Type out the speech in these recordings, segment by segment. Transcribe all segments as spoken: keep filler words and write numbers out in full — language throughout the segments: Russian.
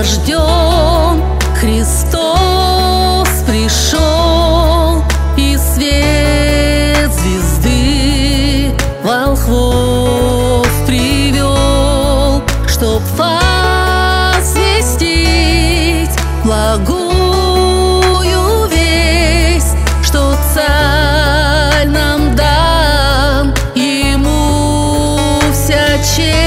рожден, Христос пришел, и свет звезды волхвов привел, чтоб возвестить благую весть, что Царь нам дан, Ему вся честь.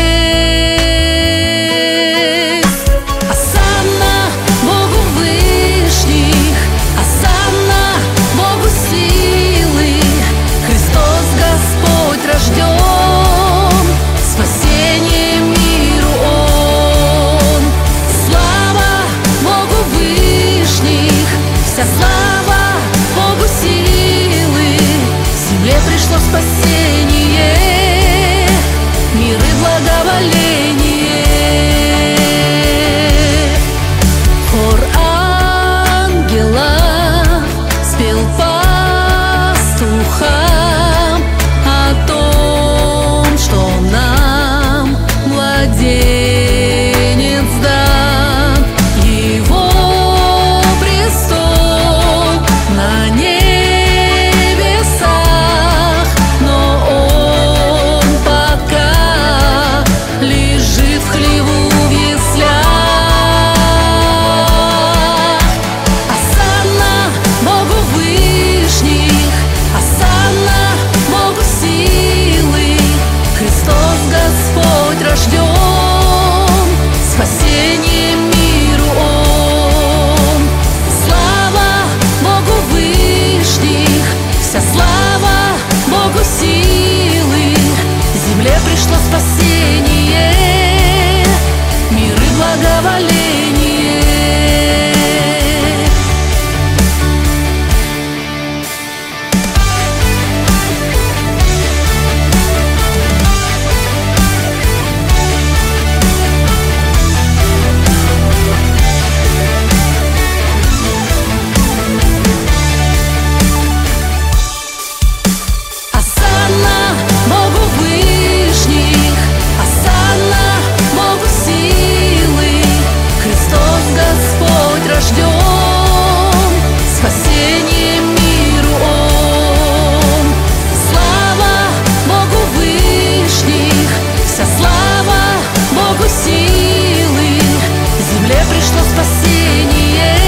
Спасение, мир и благоволение. Хор ангелов спел пастухам о том, что нам младенец дан, Его престол на небе. Спасение миру Он, слава Богу вышних, вся слава Богу силы. Земле пришло спасение, мир и благоволение. Спасение миру Он, слава Богу вышних, вся слава Богу силы. Земле пришло спасение.